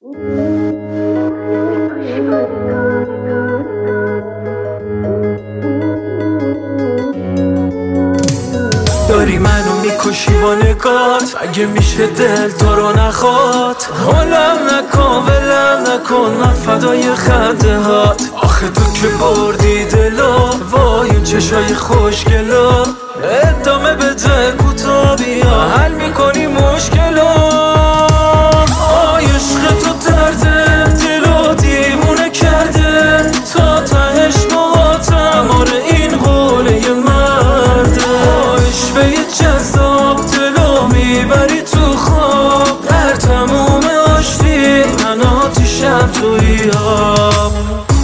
داری منو میکشی با نگات، اگه میشه دل تو رو نخواد. حالم نکن ولم نکن، من فدای خنده هات. آخه تو که بردی دلا، وای چشای خوشگلا. ادامه بده کوتا بیا، حل میکنی مشکلا. آی عشق تو درده، دلو دیوونه کرده. تا تهش موهاتم، آره این قوله مرده. عشقه جذاب دلو میبری تو خواب. در تموم آشتی من آتیشم توی آب.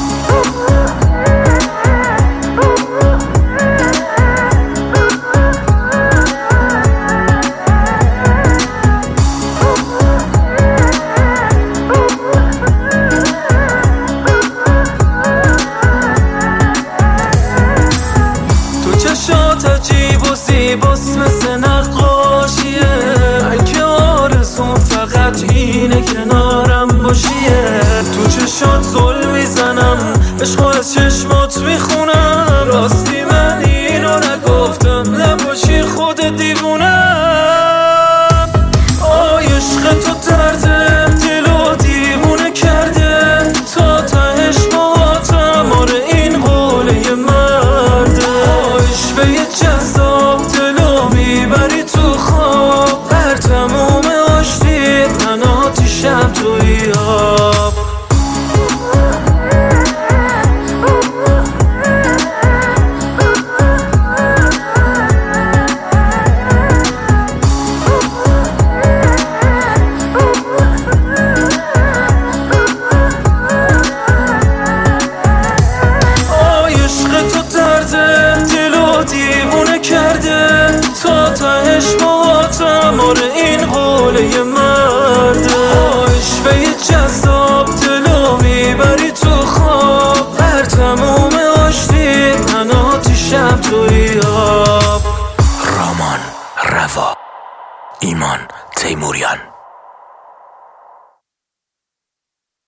چشات عجیب و زیباست مثل نقاشیه. من که آرزوم فقط اینه کنارم باشیه. تو چشات زل میزنم، عشقو از چشمات میخونم. راستی من اینو نگفتم، نباشی خود دیوونم. آی عشق تو درده، دلو دیوونه کرده. تا تهش موهاتم، آره این قوله مرده. عشقه جذاب دلو میبری تو خواب. در تموم آشتی من آتیشم توی آب. دیوونه کرده تا تهش موهاتم، آره این قوله مرده. عشقه جذاب دلو میبری تو خواب. در تموم آشتی من آتیشم توی آب. رامان روا، ایمان تیموریان.